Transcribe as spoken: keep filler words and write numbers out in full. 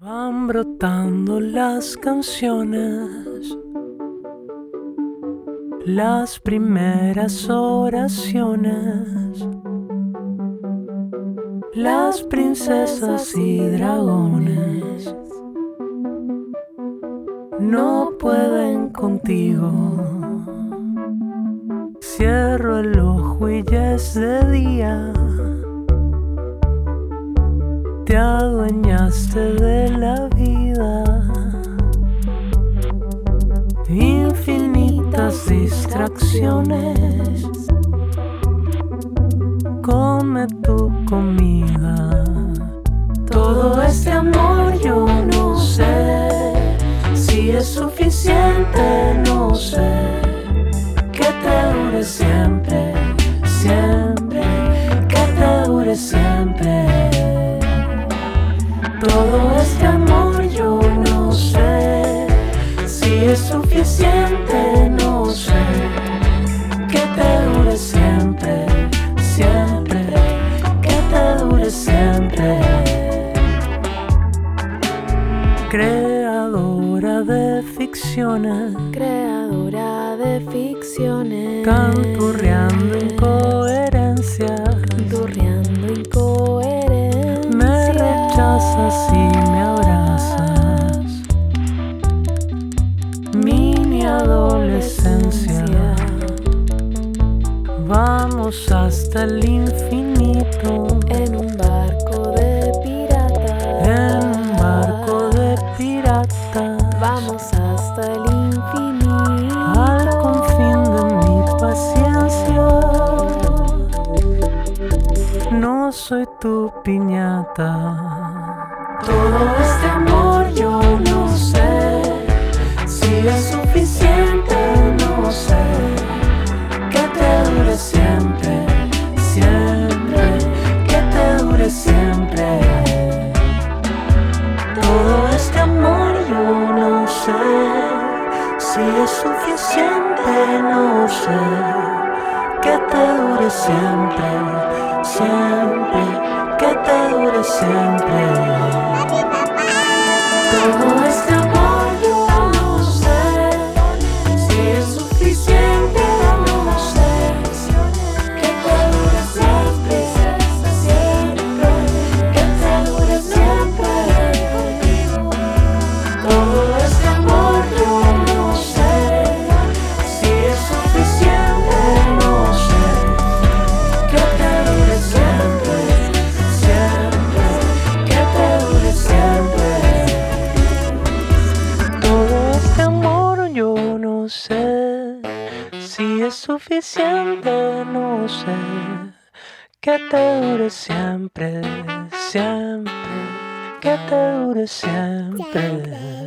Van brotando las canciones, las primeras oraciones, las princesas y dragones no pueden contigo. Cierro el ojo y ya es de día. Te adueñaste de la vida. Infinitas distracciones. Come tu comida. Todo este amor yo no sé si es suficiente, no sé. Que te dure siempre, siempre, que te dure siempre. Todo este amor yo no sé si es suficiente, no sé. Que te dure siempre, siempre, que te dure siempre. Creadora de ficciones, creadora de ficciones, canturreando incoherencias, canturreando incoherencias. Me rechazas y me abrazas, mini adolescencia. Vamos hasta el infinito en un barco de piratas, en un barco de piratas. Vamos hasta el infinito, al confín de mi paciencia. No soy tu piñata. Todo este amor yo no sé si es suficiente, no sé. Que te dure siempre, siempre, que te dure siempre. Todo este amor yo no sé si es suficiente, no sé. Que te dure siempre, siempre, que te dure siempre. Todo este amor yo no sé si es suficiente, no sé. Que te dure siempre, siempre, que te dure siempre. Todo este amor yo no sé si es suficiente, no sé. Que te dure siempre, siempre, que te dure siempre. Todo este amor yo no sé si es suficiente, no sé. Que te dure siempre, siempre, que te dure siempre.